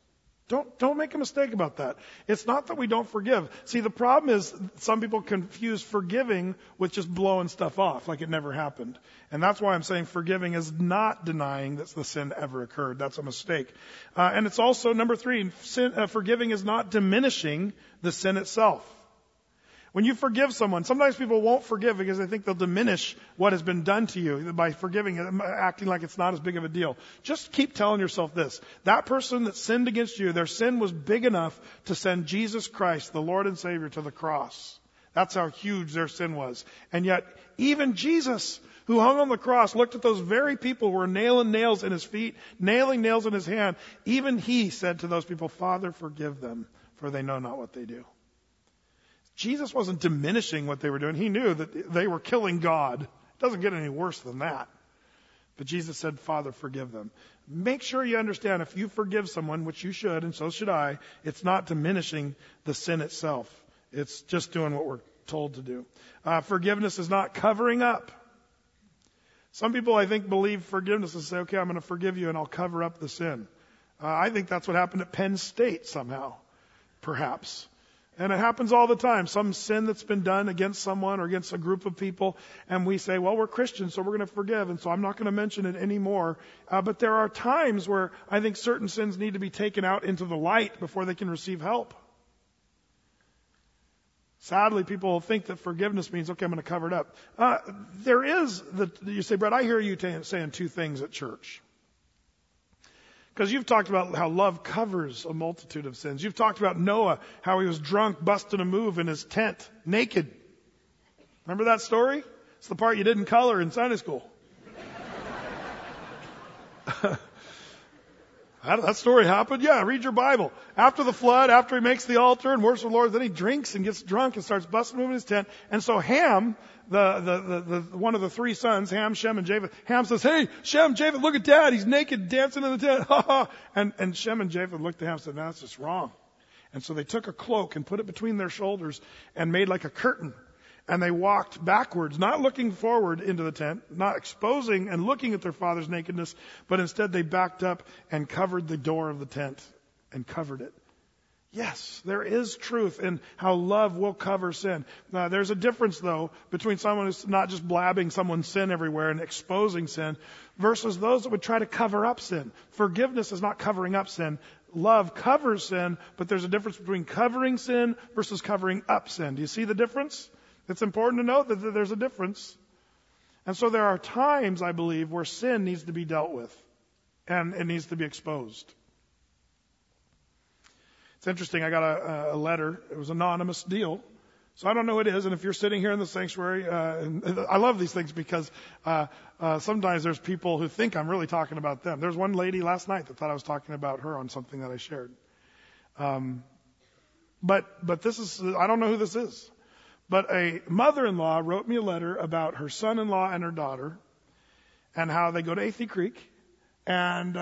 Don't make a mistake about that. It's not that we don't forgive. See, the problem is some people confuse forgiving with just blowing stuff off like it never happened. And that's why I'm saying forgiving is not denying that the sin ever occurred. That's a mistake. And it's also, number 3, forgiving is not diminishing the sin itself. When you forgive someone, sometimes people won't forgive because they think they'll diminish what has been done to you by forgiving it, acting like it's not as big of a deal. Just keep telling yourself this. That person that sinned against you, their sin was big enough to send Jesus Christ, the Lord and Savior, to the cross. That's how huge their sin was. And yet, even Jesus, who hung on the cross, looked at those very people who were nailing nails in his feet, nailing nails in his hand. Even he said to those people, Father, forgive them, for they know not what they do. Jesus wasn't diminishing what they were doing. He knew that they were killing God. It doesn't get any worse than that. But Jesus said, Father, forgive them. Make sure you understand, if you forgive someone, which you should, and so should I, it's not diminishing the sin itself. It's just doing what we're told to do. Forgiveness is not covering up. Some people, I think, believe forgiveness is say, okay, I'm going to forgive you and I'll cover up the sin. I think that's what happened at Penn State somehow, perhaps. And it happens all the time. Some sin that's been done against someone or against a group of people, and we say, well, we're Christians, so we're going to forgive, and so I'm not going to mention it anymore. But there are times where I think certain sins need to be taken out into the light before they can receive help. Sadly, people think that forgiveness means, okay, I'm going to cover it up. You say, Brett, I hear you saying two things at church. Because you've talked about how love covers a multitude of sins. You've talked about Noah, how he was drunk, busting a move in his tent, naked. Remember that story? It's the part you didn't color in Sunday school. That story happened? Yeah, read your Bible. After the flood, after he makes the altar and worships the Lord, then he drinks and gets drunk and starts busting a move in his tent. And so Ham, the one of the 3 sons, Ham, Shem, and Japheth, Ham says, hey, Shem, Japheth, look at Dad. He's naked dancing in the tent. and Shem and Japheth looked at Ham and said, no, that's just wrong. And so they took a cloak and put it between their shoulders and made like a curtain. And they walked backwards, not looking forward into the tent, not exposing and looking at their father's nakedness, but instead they backed up and covered the door of the tent and covered it. Yes, there is truth in how love will cover sin. Now, there's a difference, though, between someone who's not just blabbing someone's sin everywhere and exposing sin versus those that would try to cover up sin. Forgiveness is not covering up sin. Love covers sin, but there's a difference between covering sin versus covering up sin. Do you see the difference? It's important to note that there's a difference. And so there are times, I believe, where sin needs to be dealt with and it needs to be exposed. It's interesting. I got a letter. It was an anonymous deal. So I don't know who it is. And if you're sitting here in the sanctuary, and I love these things because sometimes there's people who think I'm really talking about them. There's one lady last night that thought I was talking about her on something that I shared. But this is, I don't know who this is. But a mother-in-law wrote me a letter about her son-in-law and her daughter and how they go to Athey Creek and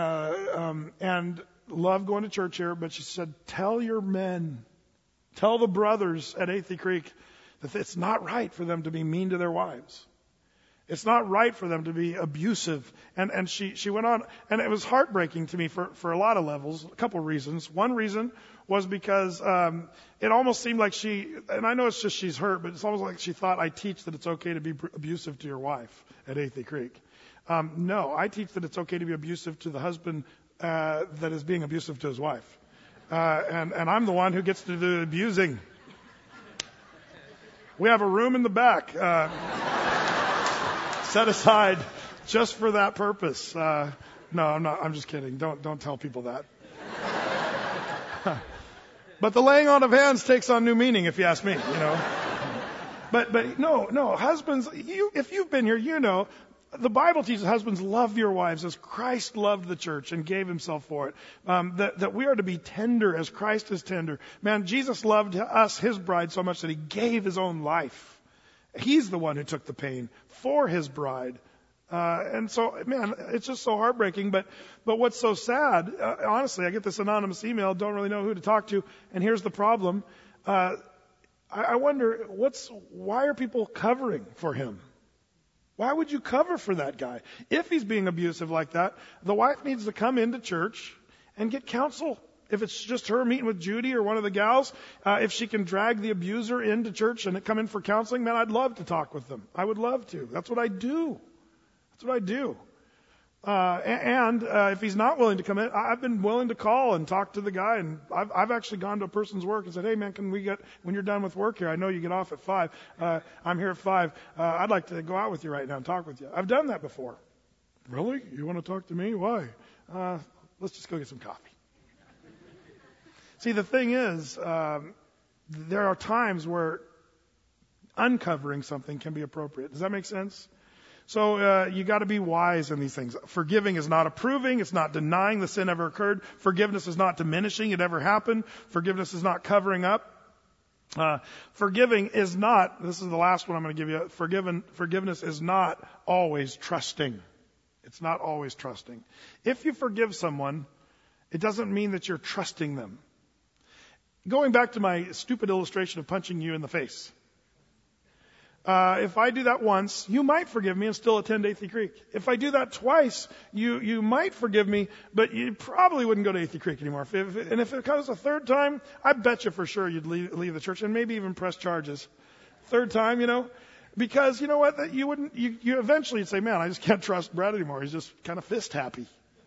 love going to church here. But she said, tell your men, tell the brothers at Athey Creek that it's not right for them to be mean to their wives. It's not right for them to be abusive. And she went on, and it was heartbreaking to me for a lot of levels, a couple of reasons. One reason was because it almost seemed like and I know it's just she's hurt, but it's almost like she thought I teach that it's okay to be abusive to your wife at Athey Creek. No, I teach that it's okay to be abusive to the husband that is being abusive to his wife. And I'm the one who gets to do the abusing. We have a room in the back set aside just for that purpose. No, I'm not. I'm just kidding. Don't tell people that. But the laying on of hands takes on new meaning, if you ask me, But no, husbands, if you've been here, you know, the Bible teaches husbands love your wives as Christ loved the church and gave himself for it. That we are to be tender as Christ is tender. Man, Jesus loved us, his bride, so much that he gave his own life. He's the one who took the pain for his bride. And so, man, it's just so heartbreaking. But what's so sad, honestly, I get this anonymous email, don't really know who to talk to. And here's the problem. I wonder, why are people covering for him? Why would you cover for that guy? If he's being abusive like that, the wife needs to come into church and get counsel If it's just her meeting with Judy or one of the gals, if she can drag the abuser into church and come in for counseling, man, I'd love to talk with them. I would love to. That's what I do. That's what I do. If he's not willing to come in, I've been willing to call and talk to the guy. And I've actually gone to a person's work and said, hey man, when you're done with work here, I know you get off at 5. I'm here at 5. I'd like to go out with you right now and talk with you. I've done that before. Really? You want to talk to me? Why? Let's just go get some coffee. See, the thing is, there are times where uncovering something can be appropriate. Does that make sense? So you got to be wise in these things. Forgiving is not approving. It's not denying the sin ever occurred. Forgiveness is not diminishing it ever happened. Forgiveness is not covering up. Forgiving is not, this is the last one I'm going to give you, forgiveness is not always trusting. It's not always trusting. If you forgive someone, it doesn't mean that you're trusting them. Going back to my stupid illustration of punching you in the face. If I do that once, you might forgive me and still attend Athey Creek. If I do that twice, you might forgive me, but you probably wouldn't go to Athey Creek anymore. If it comes a third time, I bet you for sure you'd leave the church and maybe even press charges. Third time, because you know what? You eventually you'd say, man, I just can't trust Brad anymore. He's just kind of fist happy.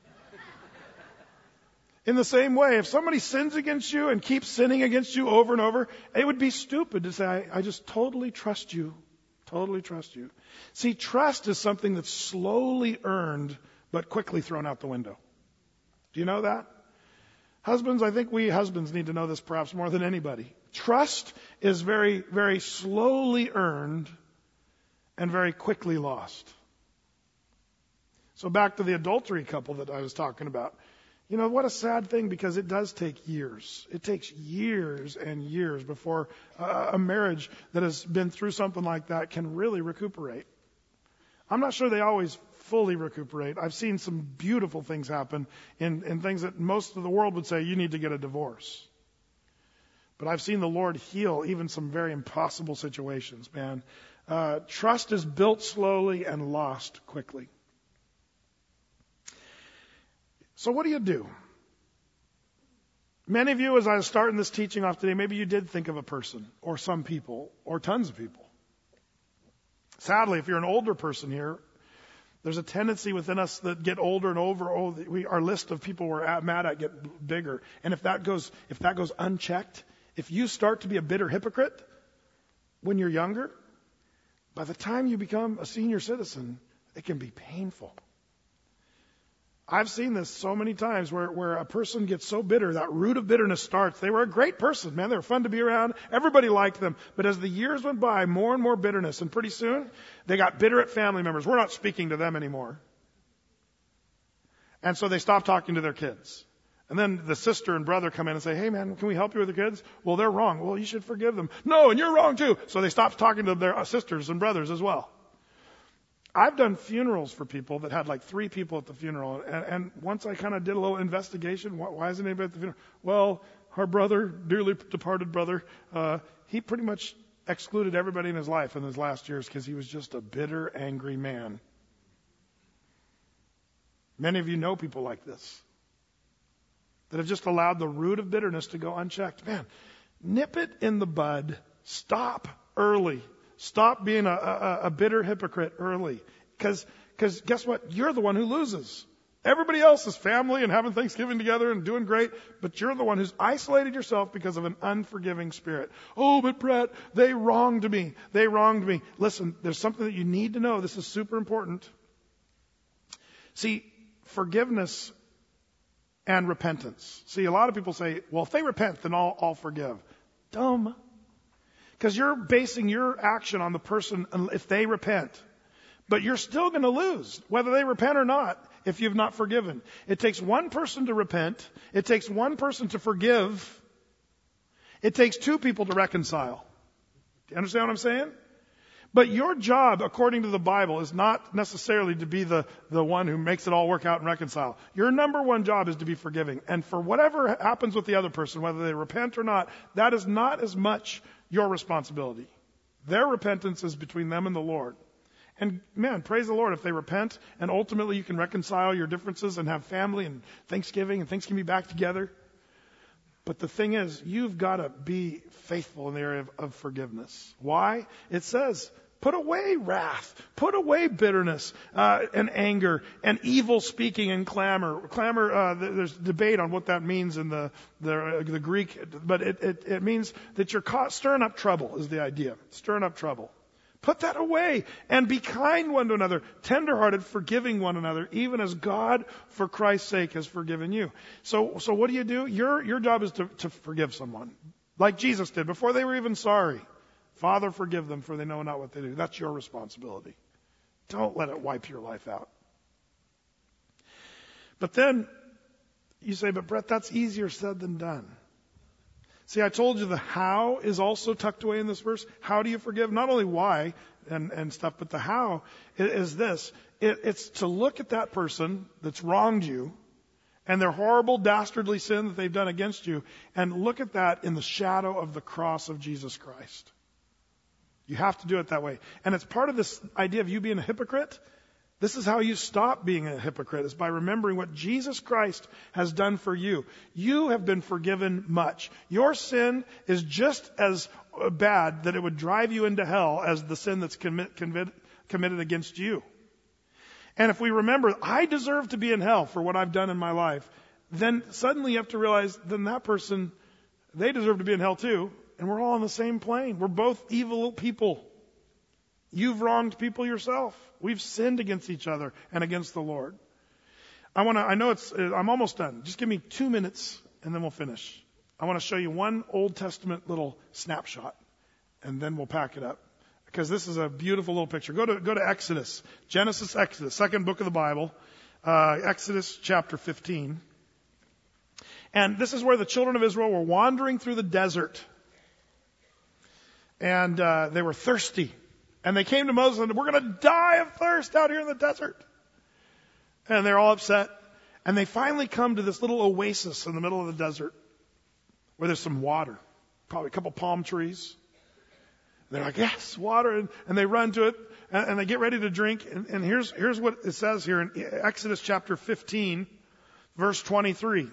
In the same way, if somebody sins against you and keeps sinning against you over and over, it would be stupid to say, I just totally trust you. Totally trust you. See, trust is something that's slowly earned, but quickly thrown out the window. Do you know that? Husbands, I think we husbands need to know this perhaps more than anybody. Trust is very, very slowly earned and very quickly lost. So back to the adultery couple that I was talking about. What a sad thing, because it does take years. It takes years and years before a marriage that has been through something like that can really recuperate. I'm not sure they always fully recuperate. I've seen some beautiful things happen in things that most of the world would say you need to get a divorce. But I've seen the Lord heal even some very impossible situations, man. Trust is built slowly and lost quickly. So what do you do? Many of you, as I was starting this teaching off today, maybe you did think of a person or some people or tons of people. Sadly, if you're an older person here, there's a tendency within us that get older and over. Our list of people we're mad at get bigger. And if that goes unchecked, if you start to be a bitter hypocrite when you're younger, by the time you become a senior citizen, it can be painful. I've seen this so many times where a person gets so bitter, that root of bitterness starts. They were a great person, man. They were fun to be around. Everybody liked them. But as the years went by, more and more bitterness. And pretty soon, they got bitter at family members. We're not speaking to them anymore. And so they stopped talking to their kids. And then the sister and brother come in and say, hey man, can we help you with the kids? Well, they're wrong. Well, you should forgive them. No, and you're wrong too. So they stopped talking to their sisters and brothers as well. I've done funerals for people that had like 3 people at the funeral. And once I kind of did a little investigation, why isn't anybody at the funeral? Well, our brother, dearly departed brother, he pretty much excluded everybody in his life in his last years because he was just a bitter, angry man. Many of you know people like this that have just allowed the root of bitterness to go unchecked. Man, nip it in the bud. Stop early. Stop being a bitter hypocrite early. Because guess what? You're the one who loses. Everybody else is family and having Thanksgiving together and doing great, but you're the one who's isolated yourself because of an unforgiving spirit. Oh, but Brett, they wronged me. They wronged me. Listen, there's something that you need to know. This is super important. See, forgiveness and repentance. See, a lot of people say, well, if they repent, then I'll forgive. Dumb. Because you're basing your action on the person if they repent. But you're still going to lose, whether they repent or not, if you've not forgiven. It takes one person to repent. It takes one person to forgive. It takes 2 people to reconcile. Do you understand what I'm saying? But your job, according to the Bible, is not necessarily to be the one who makes it all work out and reconcile. Your number one job is to be forgiving. And for whatever happens with the other person, whether they repent or not, that is not as much your responsibility. Their repentance is between them and the Lord. And man, praise the Lord if they repent and ultimately you can reconcile your differences and have family and Thanksgiving and things can be back together. But the thing is, you've got to be faithful in the area of forgiveness. Why? It says, put away wrath, put away bitterness and anger and evil speaking and clamor. There's debate on what that means in the Greek, but it means that you're caught stirring up trouble is the idea. Stirring up trouble. Put that away and be kind one to another, tenderhearted, forgiving one another, even as God, for Christ's sake, has forgiven you. So what do? Your job is to forgive someone, like Jesus did before they were even sorry. Father, forgive them, for they know not what they do. That's your responsibility. Don't let it wipe your life out. But then you say, but Brett, that's easier said than done. See, I told you the how is also tucked away in this verse. How do you forgive? Not only why and stuff, but the how is this. It's to look at that person that's wronged you and their horrible, dastardly sin that they've done against you, and look at that in the shadow of the cross of Jesus Christ. You have to do it that way. And it's part of this idea of you being a hypocrite. This is how you stop being a hypocrite, is by remembering what Jesus Christ has done for you. You have been forgiven much. Your sin is just as bad that it would drive you into hell as the sin that's committed against you. And if we remember, I deserve to be in hell for what I've done in my life, then suddenly you have to realize, then that person, they deserve to be in hell too. And we're all on the same plane. We're both evil people. You've wronged people yourself. We've sinned against each other and against the Lord. I'm almost done. Just give me 2 minutes and then we'll finish. I want to show you one Old Testament little snapshot and then we'll pack it up. Because this is a beautiful little picture. Go to Exodus. Genesis, Exodus, second book of the Bible. Exodus chapter 15. And this is where the children of Israel were wandering through the desert. And they were thirsty. And they came to Moses and said, we're going to die of thirst out here in the desert. And they're all upset. And they finally come to this little oasis in the middle of the desert where there's some water, probably a couple palm trees. And they're like, yes, water. And they run to it and they get ready to drink. And here's what it says here in Exodus chapter 15, verse 23.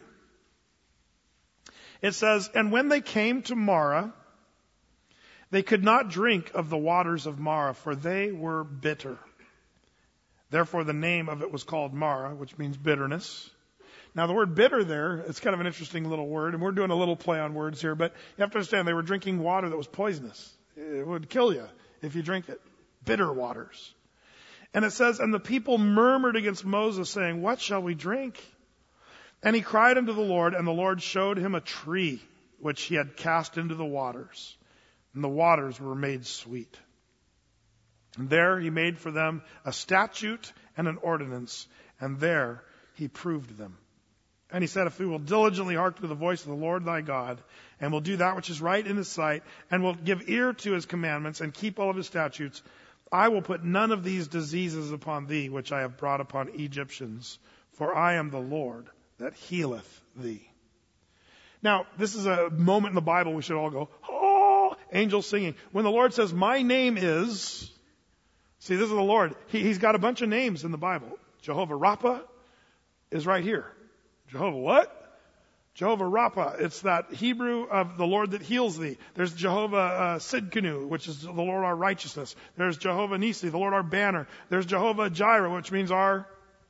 It says, and when they came to Marah, they could not drink of the waters of Marah, for they were bitter. Therefore, the name of it was called Marah, which means bitterness. Now, the word bitter there, it's kind of an interesting little word, and we're doing a little play on words here, but you have to understand they were drinking water that was poisonous. It would kill you if you drink it. Bitter waters. And it says, and the people murmured against Moses, saying, what shall we drink? And he cried unto the Lord, and the Lord showed him a tree, which he had cast into the waters. And the waters were made sweet. And there he made for them a statute and an ordinance, and there he proved them. And he said, if we will diligently hearken to the voice of the Lord thy God, and will do that which is right in his sight, and will give ear to his commandments, and keep all of his statutes, I will put none of these diseases upon thee, which I have brought upon Egyptians, for I am the Lord that healeth thee. Now, this is a moment in the Bible we should all go, oh, angels singing. When the Lord says, my name is, see, this is the Lord. He's got a bunch of names in the Bible. Jehovah Rapha is right here. Jehovah what? Jehovah Rapha. It's that Hebrew of the Lord that heals thee. There's Jehovah Sidkenu, which is the Lord our righteousness. There's Jehovah Nisi, the Lord our banner. There's Jehovah Jireh, which means our...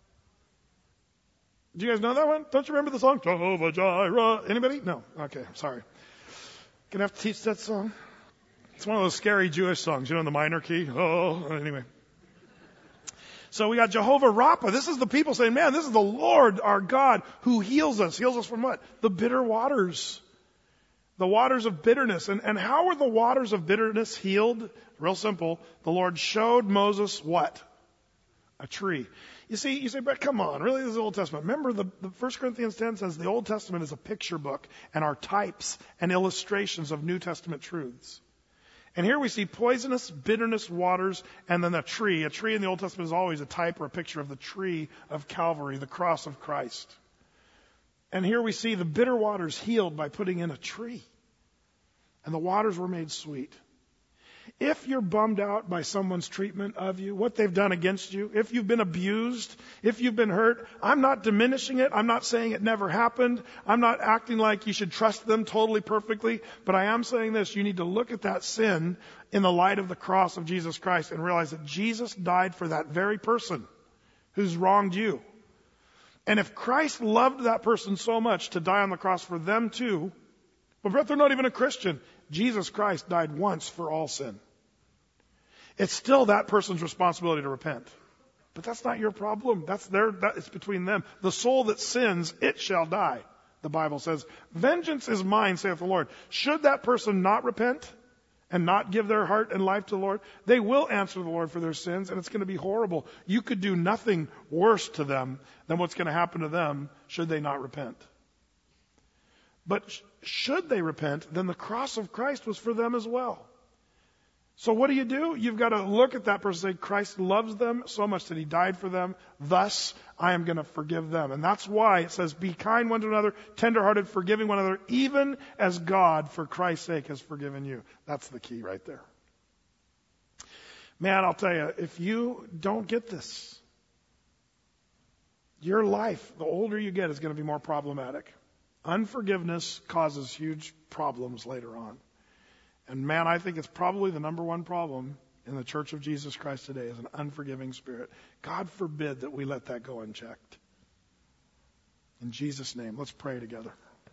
Do you guys know that one? Don't you remember the song? Jehovah Jireh. Anybody? No. Okay, sorry. Gonna have to teach that song. It's one of those scary Jewish songs, in the minor key. Oh, anyway. So we got Jehovah Rapha. This is the people saying, man, this is the Lord our God who heals us. Heals us from what? The bitter waters. The waters of bitterness. And how were the waters of bitterness healed? Real simple. The Lord showed Moses what? A tree. You say, but come on, really, this is the Old Testament. Remember, the 1 Corinthians 10 says the Old Testament is a picture book and are types and illustrations of New Testament truths. And here we see poisonous, bitterness waters, and then a tree. A tree in the Old Testament is always a type or a picture of the tree of Calvary, the cross of Christ. And here we see the bitter waters healed by putting in a tree. And the waters were made sweet. If you're bummed out by someone's treatment of you, what they've done against you, if you've been abused, if you've been hurt, I'm not diminishing it. I'm not saying it never happened. I'm not acting like you should trust them totally perfectly. But I am saying this. You need to look at that sin in the light of the cross of Jesus Christ and realize that Jesus died for that very person who's wronged you. And if Christ loved that person so much to die on the cross for them too, but they're not even a Christian, Jesus Christ died once for all sin. It's still that person's responsibility to repent. But that's not your problem. It's between them. The soul that sins, it shall die. The Bible says, vengeance is mine, saith the Lord. Should that person not repent and not give their heart and life to the Lord, they will answer the Lord for their sins, and it's going to be horrible. You could do nothing worse to them than what's going to happen to them should they not repent. But should they repent, then the cross of Christ was for them as well. So what do? You've got to look at that person and say, Christ loves them so much that he died for them. Thus, I am going to forgive them. And that's why it says, be kind one to another, tenderhearted, forgiving one another, even as God, for Christ's sake, has forgiven you. That's the key right there. Man, I'll tell you, if you don't get this, your life, the older you get, is going to be more problematic. Unforgiveness causes huge problems later on. And man, I think it's probably the number one problem in the Church of Jesus Christ today is an unforgiving spirit. God forbid that we let that go unchecked. In Jesus' name, let's pray together.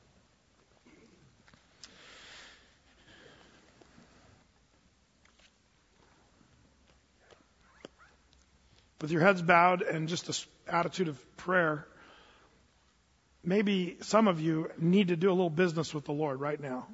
With your heads bowed and just an attitude of prayer, maybe some of you need to do a little business with the Lord right now.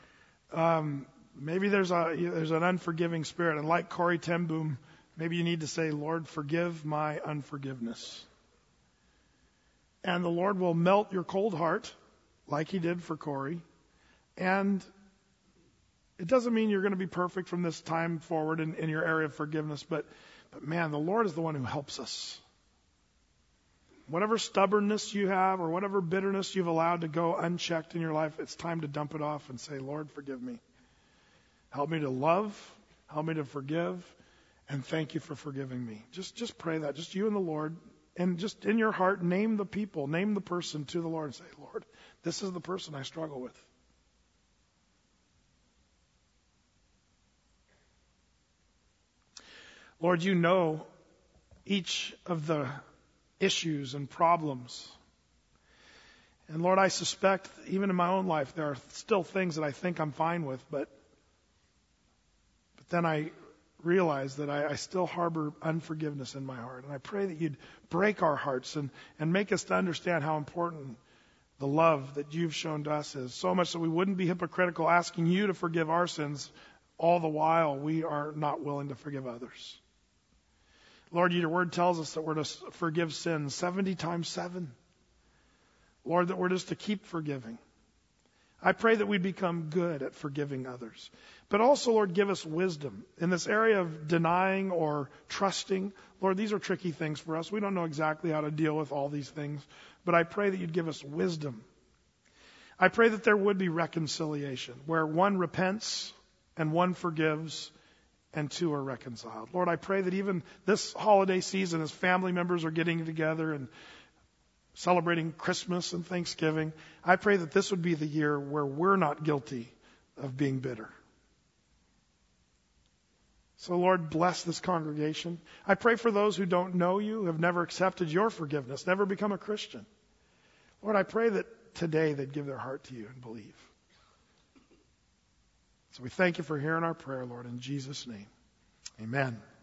Maybe there's an unforgiving spirit, and like Corrie ten Boom, maybe you need to say, Lord, forgive my unforgiveness. And the Lord will melt your cold heart, like he did for Corrie. And it doesn't mean you're going to be perfect from this time forward in your area of forgiveness, but man, the Lord is the one who helps us. Whatever stubbornness you have or whatever bitterness you've allowed to go unchecked in your life, it's time to dump it off and say, Lord, forgive me. Help me to love, help me to forgive, and thank you for forgiving me. Just pray that, just you and the Lord, and just in your heart, name the people, name the person to the Lord and say, Lord, this is the person I struggle with. Lord, you know each of the issues and problems. And Lord, I suspect even in my own life, there are still things that I think I'm fine with, but then I realize that I still harbor unforgiveness in my heart. And I pray that you'd break our hearts and make us to understand how important the love that you've shown to us is. So much that we wouldn't be hypocritical asking you to forgive our sins, all the while we are not willing to forgive others. Lord, your word tells us that we're to forgive sins 70 times 7. Lord, that we're just to keep forgiving. I pray that we become good at forgiving others. But also, Lord, give us wisdom. In this area of denying or trusting, Lord, these are tricky things for us. We don't know exactly how to deal with all these things. But I pray that you'd give us wisdom. I pray that there would be reconciliation, where one repents and one forgives and two are reconciled. Lord, I pray that even this holiday season, as family members are getting together and celebrating Christmas and Thanksgiving, I pray that this would be the year where we're not guilty of being bitter. So, Lord, bless this congregation. I pray for those who don't know you, have never accepted your forgiveness, never become a Christian. Lord, I pray that today they'd give their heart to you and believe. So we thank you for hearing our prayer, Lord, in Jesus' name. Amen.